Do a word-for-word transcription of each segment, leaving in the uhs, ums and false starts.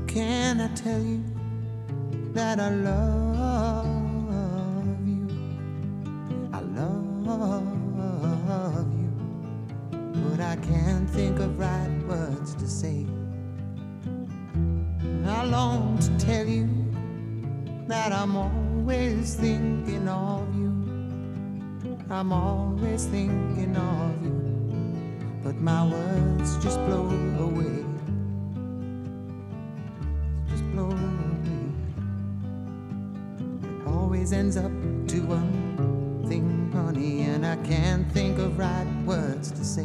can I tell you that I love you? I love you, but I can't think of right words to say. I long to tell you that I'm always thinking of you. I'm always thinking of you, but my words just blow away. Just blow away. It always ends up to one thing, honey, and I can't think of right words to say.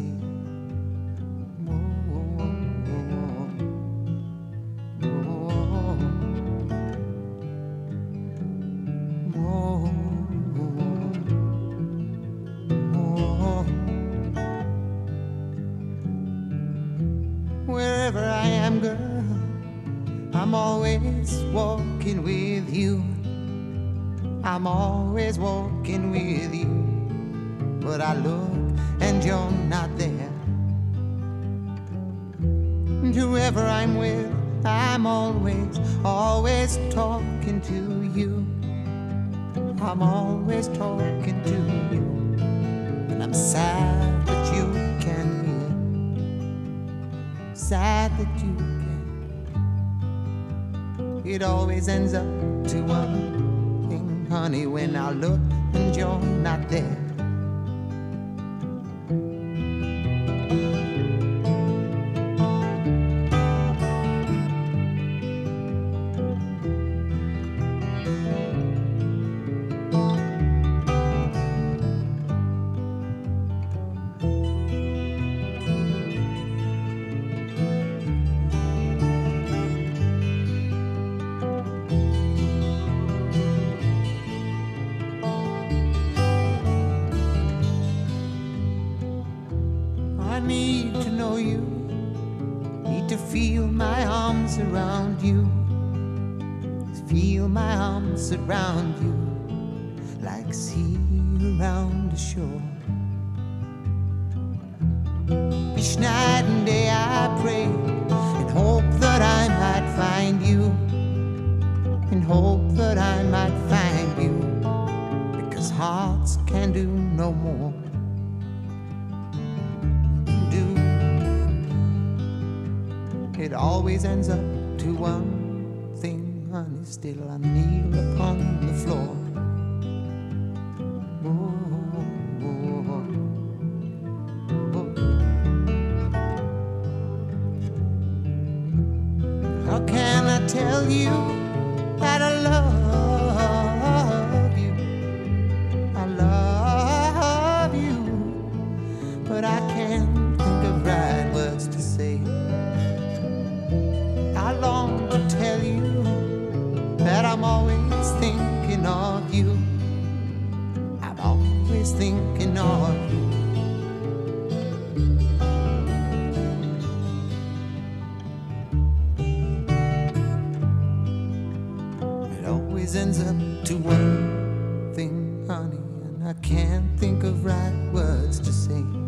Wherever I am, girl, I'm always walking with you. I'm always walking with you, but I look and you're not there. And whoever I'm with, I'm always, always talking to you. I'm always talking to you, and I'm sad that you can't hear. Sad that you can't. It always ends up to one thing, honey, when I look and you're not there. I need to know you, need to feel my arms around you, feel my arms around you, like sea around the shore. Each night and day I pray and hope that I might find you, and hope that I might find you, because hearts can do no more. It always ends up to one thing, honey, still I kneel upon the floor. Oh, oh, oh. How can I tell you that I love you? I love you, but I can't think of right words to say. I long to tell you that I'm always thinking of you. I'm always thinking of you. It always ends up to one thing, honey, and I can't think of right words to say.